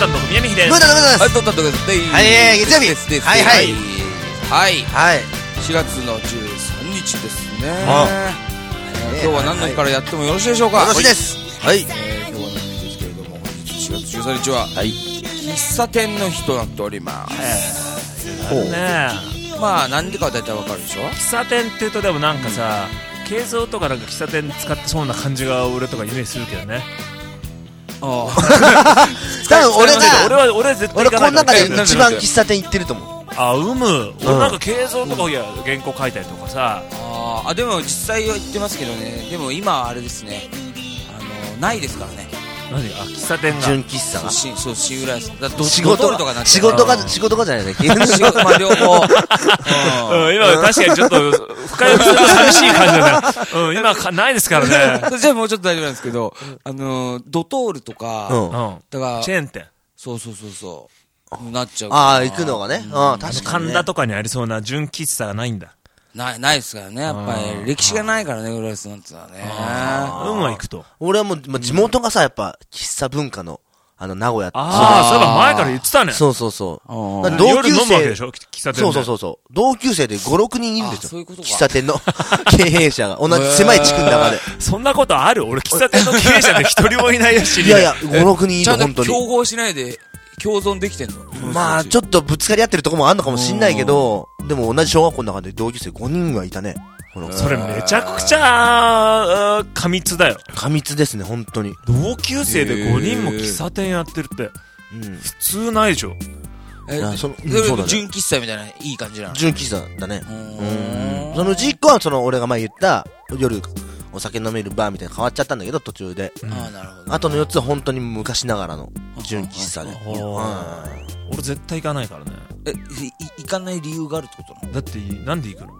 タンと宮城です。 ムータンのムータンです。 はい、とったとです。 はい、月曜日。はいはい。 はい。 はい。 4月の13日ですね。 今今日は何の日からやってもよろしいでしょうか。 よろしいです。はい。 今日は何日ですけれども、4月13日は、喫茶店の日となっております。 ほうね。 まあ、なんでかは大体わかるでしょ。 喫茶店って言うとでもなんかさ、軽装とかなんか喫茶店使ってそうな感じが俺とかイメージするけどね。 多分俺絶対行かない。 この中で一番喫茶店行ってると思う。 俺なんか軽装とか原稿書いたりとかさ。 でも実際は言ってますけどね。でも今はあれですね、ないですからね。 何が喫茶店が純喫茶がそうシーウライスだ仕事がじゃないね。 まあ両方今確かにちょっと深読みすると寂しい感じだね。今ないですからね。 じゃあもうちょっと大丈夫なんですけど、ドトールとかだからチェーン店そうなっちゃう。 行くのがね。確かに神田とかにありそうな純喫茶がないんだ。 ないですからね。やっぱり歴史がないからね、浦安なんてのはね。 は行くと。 俺はもう地元がさ、やっぱ喫茶文化の名古屋って。 そういえば前から言ってたね。 そう。 夜飲むわけでしょ、喫茶店で。 そう。同級生で5、6人いるんですよ。 そういうことか。 喫茶店の経営者が。同じ狭い地区の中で。 そんなことある？俺喫茶店の経営者で一人もいないよ、知り合い。 いや、5、6人いる、本当に。 競合しないで、共存できてんの？ まあ、ちょっとぶつかり合ってるとこもあんのかもしんないけど、でも同じ小学校の中で同級生5人はいたね。 それめちゃくちゃ過密だよ。 過密ですね、本当に。 同級生で5人も喫茶店やってるって、普通ないでしょ。 純喫茶みたいないい感じなの？ 純喫茶だね。そのうち1個は俺が前言った夜お酒飲めるバーみたいな変わっちゃったんだけど、途中で。 なるほど。 あとの4つは本当に昔ながらの純喫茶で。 俺絶対行かないからね。 行かない理由があるってことなの？ だってなんで行くの？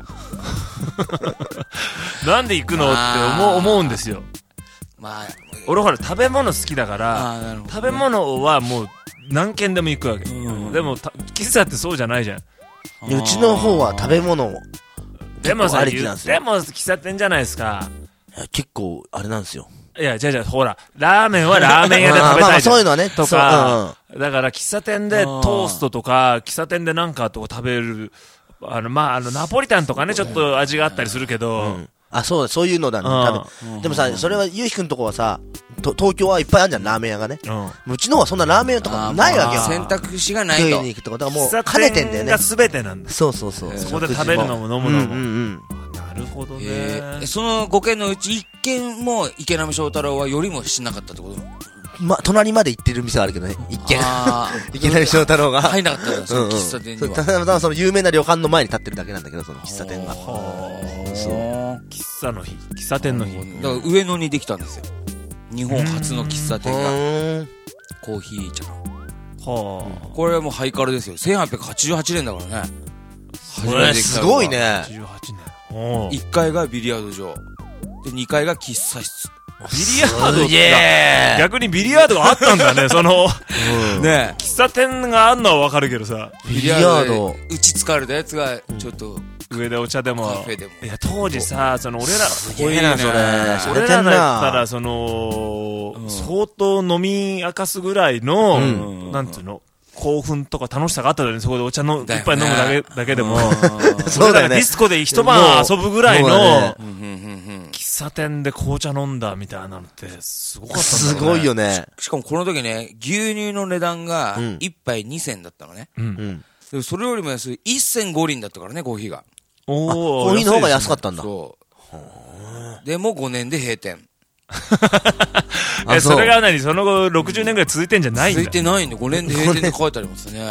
なんで行くのって思うんですよ。俺ほら食べ物好きだから、食べ物はもう何軒でも行くわけ。でも喫茶ってそうじゃないじゃん。 うちの方は食べ物をでもさ、でも喫茶店じゃないですか。 結構あれなんですよ。 いや、じゃあほら、ラーメンはラーメン屋で食べたいじゃん。 そういうのはね、とか。 だから喫茶店でトーストとか、喫茶店でなんかとか食べる、ナポリタンとかね、ちょっと味があったりするけど。 そういうのだね。でもさ、それはゆうひくんとこはさ、東京はいっぱいあるじゃん、ラーメン屋がね。うちのはそんなラーメン屋とかないわけよ。 選択肢がないと。 食いに行くとか、だからもう兼ねてんだよね。 喫茶店が全てなんだ。 そう。 そこで食べるのも飲むのも。なるほどね。 その5軒のうち1軒も池波正太郎はよりもしなかったってこと？ 隣まで行ってる店はあるけどね、一軒。池波正太郎が。 入んなかったよ、その喫茶店には。 ただその有名な旅館の前に立ってるだけなんだけど、その喫茶店が。 喫茶店の日。 だから上野にできたんですよ。日本初の喫茶店が。コーヒー茶の。これはもうハイカルですよ。1888年だからね。 すごいね。 1階がビリヤード場。で、2階が喫茶室。 ビリヤードって逆にビリヤードがあったんだね、ね。喫茶店があんのはわかるけどさ。 ビリヤード。 打ち疲れたやつが、ちょっと。 上でお茶でも。 カフェでも。 いや、当時さ、俺らだったら、相当飲み明かすぐらいの、なんていうの、興奮とか楽しさがあったよね。そこでお茶の一杯飲むだけでも。そうだよね。ディスコで一晩遊ぶぐらいの、喫茶店で紅茶飲んだみたいなのってすごかったんだね。 すごいよね。 しかもこの時ね、牛乳の値段が1杯2銭だったのね。でそれよりも安い1銭5厘だったからね、コーヒーが。 コーヒーの方が安かったんだ。 そう。でも5年で閉店。 それがその後60年ぐらい続いてんじゃないんだ。 続いてないんで、5年で閉店って書いてありますね。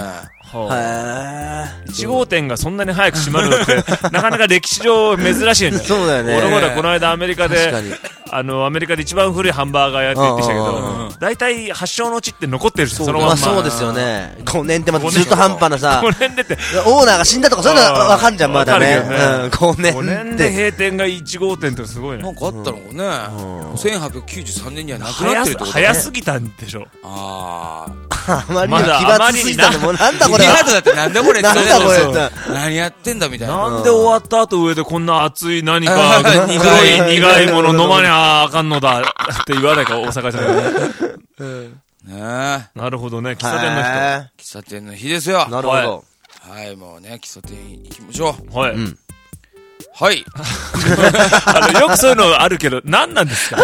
1号店がそんなに早く閉まるのってなかなか歴史上珍しいよね。 そうだよね。 俺ほらこの間アメリカでアメリカで一番古いハンバーガー屋って言ってきたけど、大体発祥の地って残ってるし、そのまんま。 そうですよね。5年ってまた中途半端なさ、 5年でってオーナーが死んだとかそういうのはわかんじゃん、まだね。 5年で閉店が1号店ってすごいね。 なんかあったのかね。1893年にはなくなってるってことね。 早すぎたんでしょ。 あまりに奇抜すぎたんで、もうなんだこれ。 ビリヤードだってなんだこれって。 なんだこれ。 何やってんだみたいな。 なんで終わった後上でこんな熱い何か苦いもの飲まにゃあかんのだって言わないか、大阪じゃない。 ねなるほどね、喫茶店の人。 喫茶店の日ですよ。 なるほど。 はい、もうね、喫茶店行きましょう。はい。 はい。 よくそういうのあるけど、何なんですか？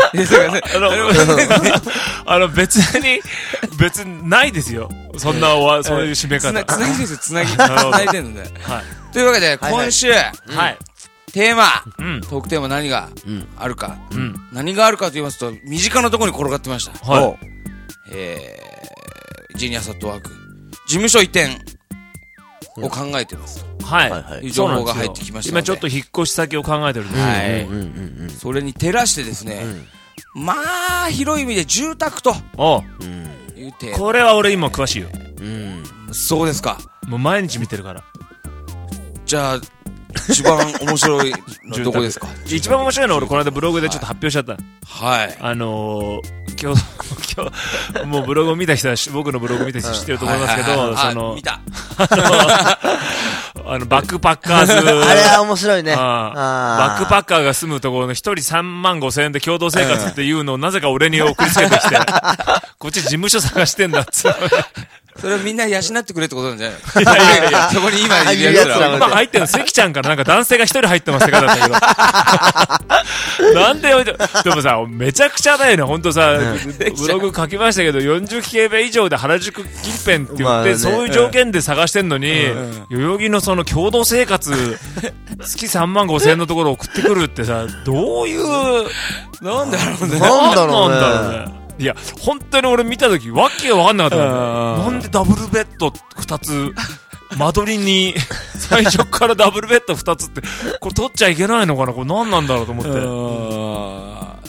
別にないですよ。そういう締め方。 つなぎですよ、つなぎ。つないでんので。はい。というわけで、今週、はい。テーマ、トークテーマ何があるか。何があるかと言いますと、身近なところに転がってました。はい。ジェニアスアットワーク。事務所移転を考えてます。はい。いう情報が入ってきましたので。 今ちょっと引っ越し先を考えてるんです。 はい。それに照らしてですね、まあ、広い意味で住宅と。いうテーマ。 これは俺今詳しいよ。 そうですか。 もう毎日見てるから。 じゃあ、一番面白いのどこですか？ 一番面白いのは俺この間ブログでちょっと発表しちゃった。 はい。 今日、もうブログを見た人は、僕のブログを見た人は知ってると思いますけど、 見た。 バックパッカーズ。 あれは面白いね。 バックパッカーが住むところの一人35000円で共同生活っていうのをなぜか俺に送りつけてきて、こっち事務所探してんだっつって。 それをみんな養ってくれってことなんじゃないの？いやそこに今いるやつら。 今入ってるの関ちゃんからなんか男性が一人入ってますって書いてあったけど。なんででもさ、めちゃくちゃだよね、ほんとさ、ブログ書きましたけど、40平米以上で原宿近辺って言って、そういう条件で探してんのに、代々木のその共同生活、月35000円のところ送ってくるってさ、どういう、 なんだろうね。 なんだろうね。 いや、本当に俺見たとき、わけがわかんなかったなんでダブルベッド2つ、間取りに、最初からダブルベッド2つって、これ取っちゃいけないのかなこれ何なんだろうと思って。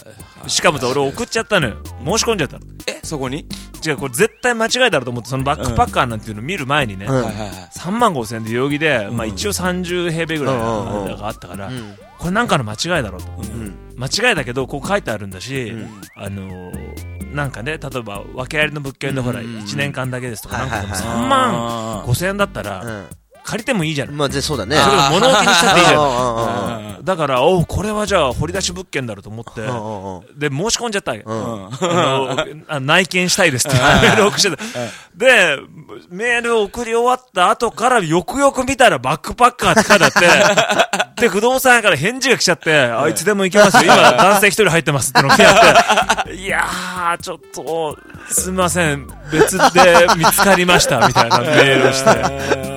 しかもさ、俺送っちゃったのよ。申し込んじゃったの。 そこに？ 違う、これ絶対間違いだろうと思って、そのバックパッカーなんていうのを見る前にね、35000円で代々木で、まあ一応30平米ぐらいがあったから、これなんかの間違いだろうと。間違いだけど、こう書いてあるんだし、なんかね、例えば、訳ありの物件でほら、1年間だけですとか、なんかでも3万5000円だったら、借りてもいいじゃん。 まあ、そうだね。 それを物置にしちゃっていいじゃん。だから、これはじゃあ、掘り出し物件だろうと思って、で、申し込んじゃったわけ。内見したいですってメール送ってた。で、メールを送り終わった後から、よくよく見たらバックパッカーって書いてあって、で、不動産屋から返事が来ちゃって、いつでも行けますよ。今、男性一人入ってますってのを来やって、いやー、ちょっと、すみません、別で見つかりました、みたいなメールをして。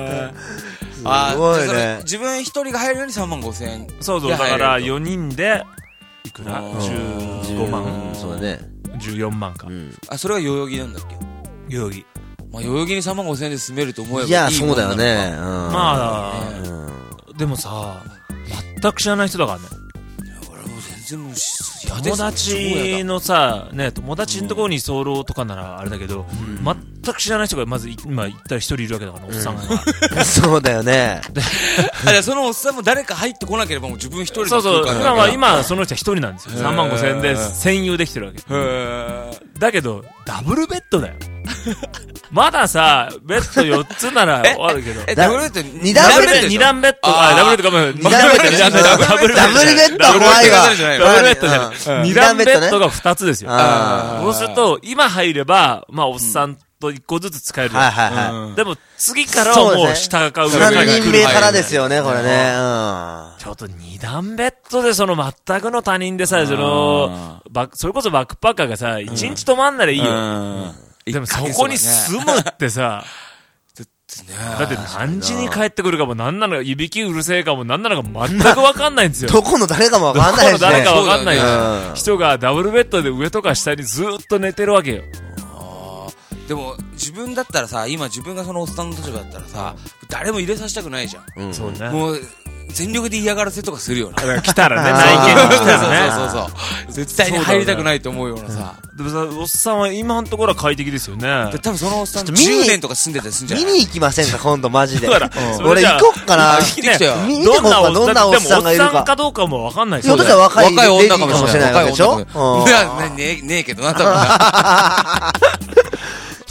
すごいね。 自分一人が入るように35000円。 そうそう、だから4人で、いくら ?15 万。 そうだね。 14万か。 それが代々木なんだっけ？ 代々木。 まあ、代々木に35000円で住めると思えばいい。 いや、そうだよね。 まあ、でもさ、全く知らない人だからね。 俺も全然友達のさ、ね、友達のところに居候とかならあれだけど、全く知らない人がまず今言ったら一人いるわけだから、おっさんが。 そうだよね。 そのおっさんも誰か入ってこなければもう自分一人で。 そうそう、今その人は一人なんですよ。35000円で占有できてるわけ。だけど、ダブルベッドだよ。まださ、ベッド4つならあるけど。 ダブルベッド 2段ベッド。 2段ベッド。ダブルベッドかも。 2段ベッド。ダブルベッド怖いわ。 ダブルベッドじゃない。2段ベッドが2つですよ。そうすると、今入れば、まあ、おっさんと1個ずつ使える。でも、次からはもう下が買うぐらい。 3人目からですよね、これね。 ちょっと2段ベッドでその全くの他人でさ、それこそバックパッカーがさ、1日泊まんならいいよ。でもそこに住むってさ、だって何時に帰ってくるかも何なのか、いびきうるせえかも何なのか全くわかんないんですよ。 どこの誰かもわかんないですね。 どこの誰かわかんない人がダブルベッドで上とか下にずーっと寝てるわけよ。 でも自分だったらさ、今自分がそのおっさんの立場だったらさ、誰も入れさせたくないじゃん。 そうね。 もう全力で嫌がらせとかするよな。 来たらね、内見に来たらね。そう絶対に入りたくないと思うようなさ。 でもさ、おっさんは今のところは快適ですよね。 多分そのおっさん10年とか住んでたりするんじゃない？ 見に行きませんか、今度マジで。 俺行こっかな。見に行こうか、どんなおっさんがいるか。 でもおっさんかどうかもわかんないですよ。ひょっとしたら若い女かもしれないわけでしょ？ ねえけどな、多分な。 じ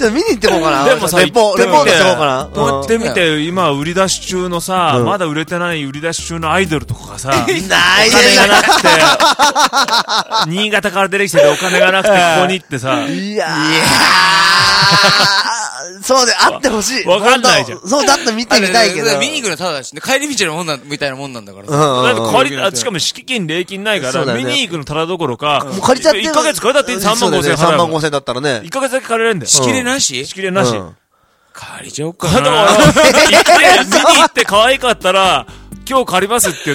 ちょっと見に行ってこうかな。 でもさ、 レポートしてこうかな。 行ってみて、今売り出し中のさ、まだ売れてない売り出し中のアイドルとかがさ、お金がなくて、新潟から出てきてお金がなくてここに行ってさ、 いやそうで、あってほしい。 わかんないじゃん。 そうだった見てみたいけど。 見に行くのただだしね、帰り道のもんな、みたいなもんなんだからさ。 だってしかも敷金、礼金ないから、見に行くのただどころか、 もう借りちゃって。 1ヶ月借りたって3万5千円払う。 3万5千円だったらね。 1ヶ月だけ借りれるんだよ。 仕切れなし仕切れなし。 借りちゃおっかな。 見に行って可愛かったら、今日借りますって言って、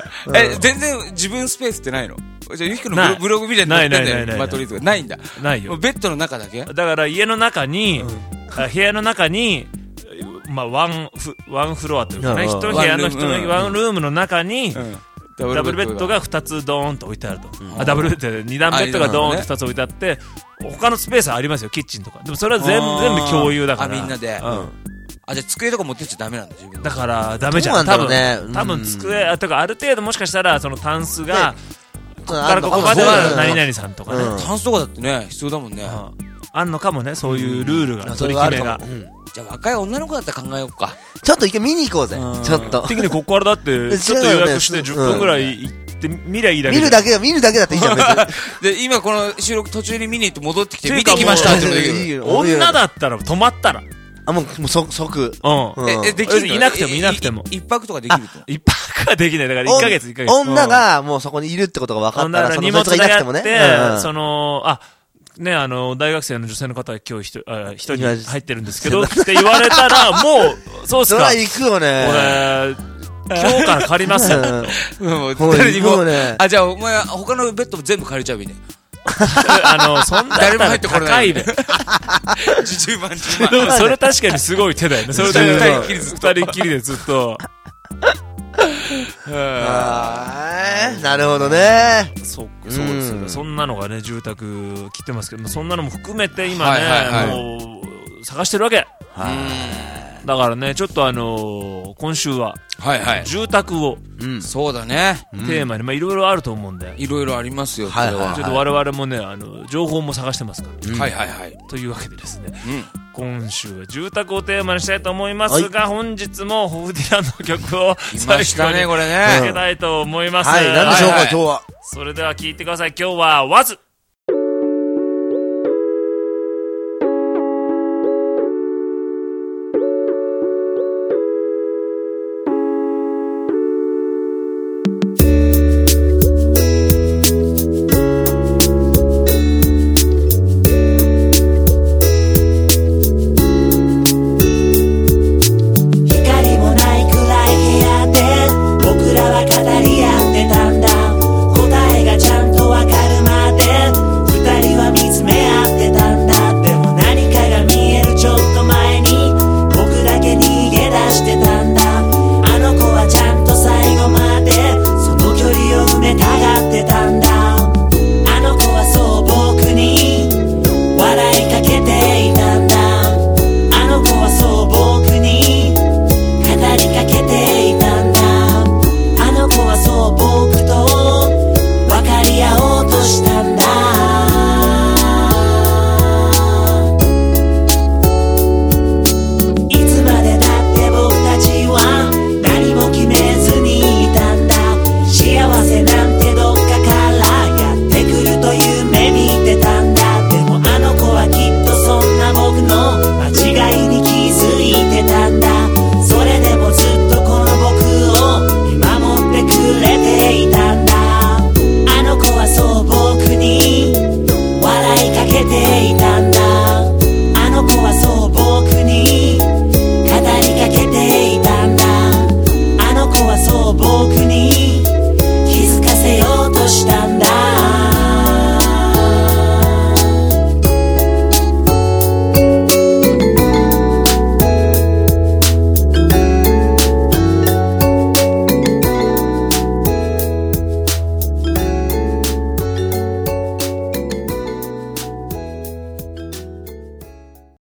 全然自分スペースってないの？じゃあ、ゆきくんのブログみたいに載ってんだよ。マトリーズがないんだ。 ないよ。 ベッドの中だけ？ だから家の中に、部屋の中に、まあ、ワンフロアというかね、一部屋のワンルームの中に、ダブルベッドが2つドーンと置いてあると。ダブルベッドで2段ベッドがドーンと2つ置いてあって、他のスペースはありますよ、キッチンとか。でもそれは全部共有だから。 みんなで。じゃあ机とか持ってっちゃダメなんだ、自分で。 だからダメじゃん。多分机、とかある程度もしかしたら、そのタンスが、ここからここまでは何々さんとかね。 タンスとかだってね、必要だもんね。 あんのかもね、そういうルールが、取り決めが。 じゃあ若い女の子だったら考えようか。 ちょっと一回見に行こうぜ。ちょっと。 的にここからだって、ちょっと予約して10分ぐらい行って見りゃいいだけ。 見るだけだっていいじゃん、別に。 で、今この収録途中に見に行って戻ってきて見てきましたってのできる。 女だったら止まったら。 もう即。 できるいなくてもいなくても。 一泊とかできると。 一泊はできない。だから1ヶ月。 女がもうそこにいるってことが分かったら、その荷物がいなくてもね。 ね、大学生の女性の方が今日一人入ってるんですけど、って言われたら、もう、そうっすか。 それは行くよね。 俺、今日から借りますよ。 誰にも。じゃあお前、他のベッドも全部借りちゃうみたいな。 そんな誰も入ってこない。高いべ。 10万、10万。 でもそれ確かにすごい手だよね。それで二人きりでずっと。 なるほどね。 そうですね。そんなのがね、住宅来てますけど、そんなのも含めて今ね、もう探してるわけ。だからね、ちょっと今週は、住宅を、 そうだね。 テーマに、いろいろあると思うんで。 いろいろありますよ、 ちょっと我々もね、情報も探してますから。というわけでですね、今週は住宅をテーマにしたいと思いますが、本日もホフディランの曲を最後にかけたいと思います。 何でしょうか、今日は。 それでは聴いてください。今日は、ワズ。